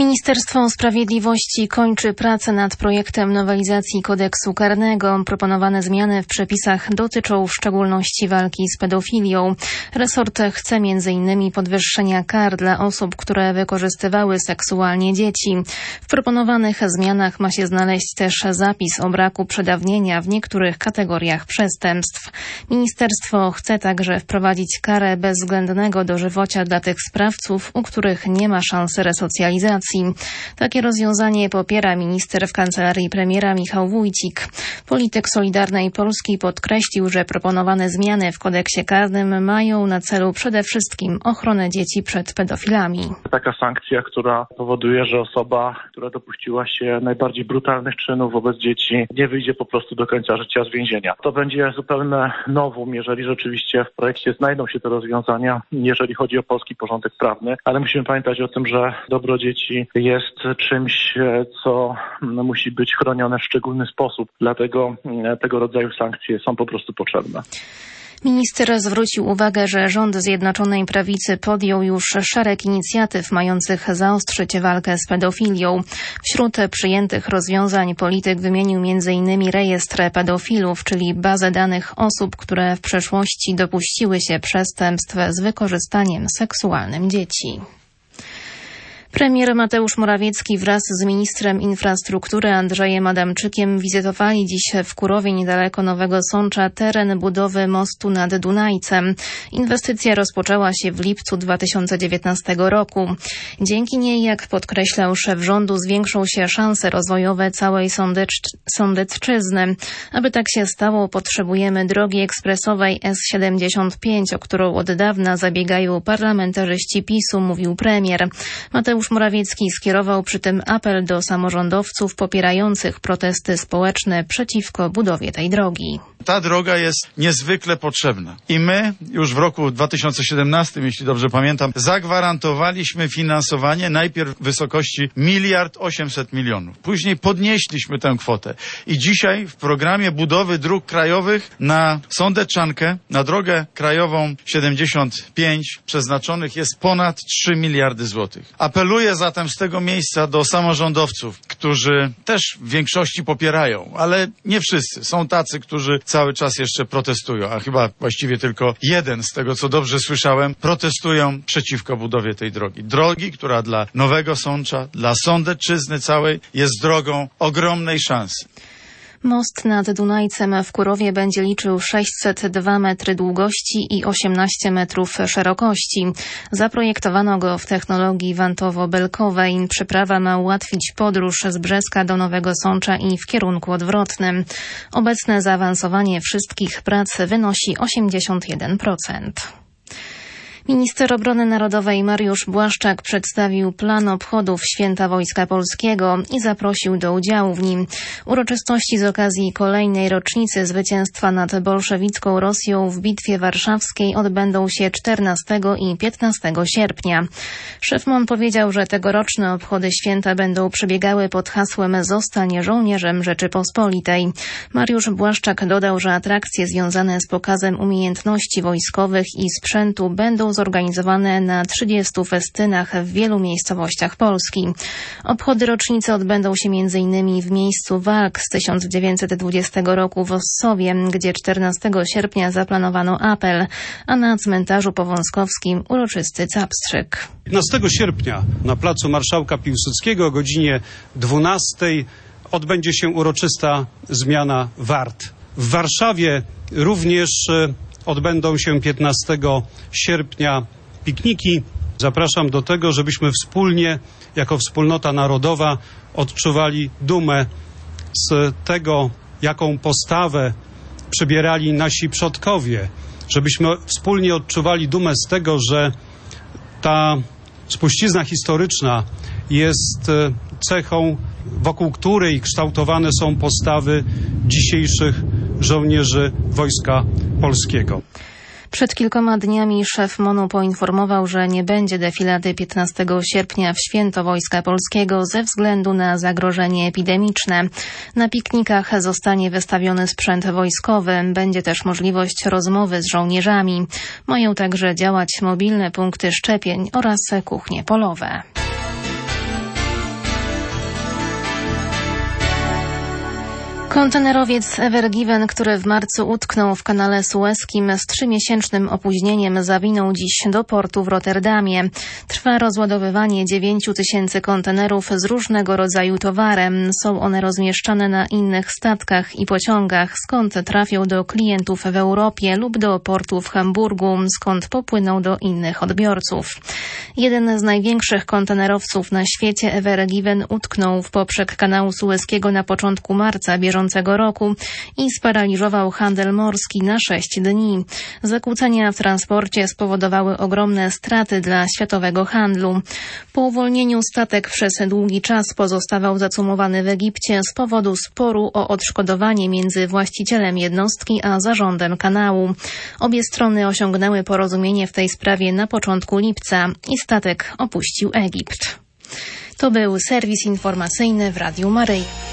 Ministerstwo Sprawiedliwości kończy pracę nad projektem nowelizacji kodeksu karnego. Proponowane zmiany w przepisach dotyczą w szczególności walki z pedofilią. Resort chce m.in. podwyższenia kar dla osób, które wykorzystywały seksualnie dzieci. W proponowanych zmianach ma się znaleźć też zapis o braku przedawnienia w niektórych kategoriach przestępstw. Ministerstwo chce także wprowadzić karę bezwzględnego dożywocia dla tych sprawców, u których nie ma szansy resocjalizacji. Takie rozwiązanie popiera minister w kancelarii premiera Michał Wójcik. Polityk Solidarnej Polski podkreślił, że proponowane zmiany w kodeksie karnym mają na celu przede wszystkim ochronę dzieci przed pedofilami. Taka sankcja, która powoduje, że osoba, która dopuściła się najbardziej brutalnych czynów wobec dzieci, nie wyjdzie po prostu do końca życia z więzienia. To będzie zupełne novum, jeżeli rzeczywiście w projekcie znajdą się te rozwiązania, jeżeli chodzi o polski porządek prawny, ale musimy pamiętać o tym, że dobro dzieci jest czymś, co musi być chronione w szczególny sposób. Dlatego tego rodzaju sankcje są po prostu potrzebne. Minister zwrócił uwagę, że rząd Zjednoczonej Prawicy podjął już szereg inicjatyw mających zaostrzyć walkę z pedofilią. Wśród przyjętych rozwiązań polityk wymienił m.in. rejestr pedofilów, czyli bazę danych osób, które w przeszłości dopuściły się przestępstw z wykorzystaniem seksualnym dzieci. Premier Mateusz Morawiecki wraz z ministrem infrastruktury Andrzejem Adamczykiem wizytowali dziś w Kurowie niedaleko Nowego Sącza teren budowy mostu nad Dunajcem. Inwestycja rozpoczęła się w lipcu 2019 roku. Dzięki niej, jak podkreślał szef rządu, zwiększą się szanse rozwojowe całej Sądecczyzny. Aby tak się stało, potrzebujemy drogi ekspresowej S75, o którą od dawna zabiegają parlamentarzyści PiS-u, mówił premier. Mateusz Morawiecki skierował przy tym apel do samorządowców popierających protesty społeczne przeciwko budowie tej drogi. Ta droga jest niezwykle potrzebna i my już w roku 2017, jeśli dobrze pamiętam, zagwarantowaliśmy finansowanie najpierw w wysokości 1,8 mld. Później podnieśliśmy tę kwotę i dzisiaj w programie budowy dróg krajowych na Sądeczankę, na drogę krajową 75 przeznaczonych jest ponad 3 miliardy złotych. Apeluję zatem z tego miejsca do samorządowców, którzy też w większości popierają, ale nie wszyscy. Są tacy, którzy cały czas jeszcze protestują, a chyba właściwie tylko jeden, z tego co dobrze słyszałem, protestują przeciwko budowie tej drogi. Drogi, która dla Nowego Sącza, dla Sądecczyzny całej jest drogą ogromnej szansy. Most nad Dunajcem w Kurowie będzie liczył 602 metry długości i 18 metrów szerokości. Zaprojektowano go w technologii wantowo-belkowej. Przeprawa ma ułatwić podróż z Brzeska do Nowego Sącza i w kierunku odwrotnym. Obecne zaawansowanie wszystkich prac wynosi 81%. Minister Obrony Narodowej Mariusz Błaszczak przedstawił plan obchodów Święta Wojska Polskiego i zaprosił do udziału w nim. Uroczystości z okazji kolejnej rocznicy zwycięstwa nad bolszewicką Rosją w Bitwie Warszawskiej odbędą się 14 i 15 sierpnia. Szef MON powiedział, że tegoroczne obchody święta będą przebiegały pod hasłem „Zostań żołnierzem Rzeczypospolitej”. Mariusz Błaszczak dodał, że atrakcje związane z pokazem umiejętności wojskowych i sprzętu będą zorganizowane na 30 festynach w wielu miejscowościach Polski. Obchody rocznicy odbędą się m.in. w miejscu walk z 1920 roku w Ossowie, gdzie 14 sierpnia zaplanowano apel, a na cmentarzu powązkowskim uroczysty capstrzyk. 15 sierpnia na placu Marszałka Piłsudskiego o godzinie 12 odbędzie się uroczysta zmiana wart. W Warszawie również odbędą się 15 sierpnia pikniki. Zapraszam do tego, żebyśmy wspólnie, jako wspólnota narodowa, odczuwali dumę z tego, jaką postawę przybierali nasi przodkowie. Żebyśmy wspólnie odczuwali dumę z tego, że ta spuścizna historyczna jest cechą, wokół której kształtowane są postawy dzisiejszych żołnierzy Wojska Polskiego. Przed kilkoma dniami szef MON-u poinformował, że nie będzie defilady 15 sierpnia w Święto Wojska Polskiego ze względu na zagrożenie epidemiczne. Na piknikach zostanie wystawiony sprzęt wojskowy. Będzie też możliwość rozmowy z żołnierzami. Mają także działać mobilne punkty szczepień oraz kuchnie polowe. Kontenerowiec Ever Given, który w marcu utknął w kanale sueskim z 3-miesięcznym opóźnieniem, zawinął dziś do portu w Rotterdamie. Trwa rozładowywanie 9000 kontenerów z różnego rodzaju towarem. Są one rozmieszczane na innych statkach i pociągach, skąd trafią do klientów w Europie lub do portu w Hamburgu, skąd popłyną do innych odbiorców. Jeden z największych kontenerowców na świecie, Ever Given, utknął w poprzek kanału sueskiego na początku marca bieżącego roku i sparaliżował handel morski na 6 dni. Zakłócenia w transporcie spowodowały ogromne straty dla światowego handlu. Po uwolnieniu statek przez długi czas pozostawał zacumowany w Egipcie z powodu sporu o odszkodowanie między właścicielem jednostki a zarządem kanału. Obie strony osiągnęły porozumienie w tej sprawie na początku lipca i statek opuścił Egipt. To był serwis informacyjny w Radiu Maryja.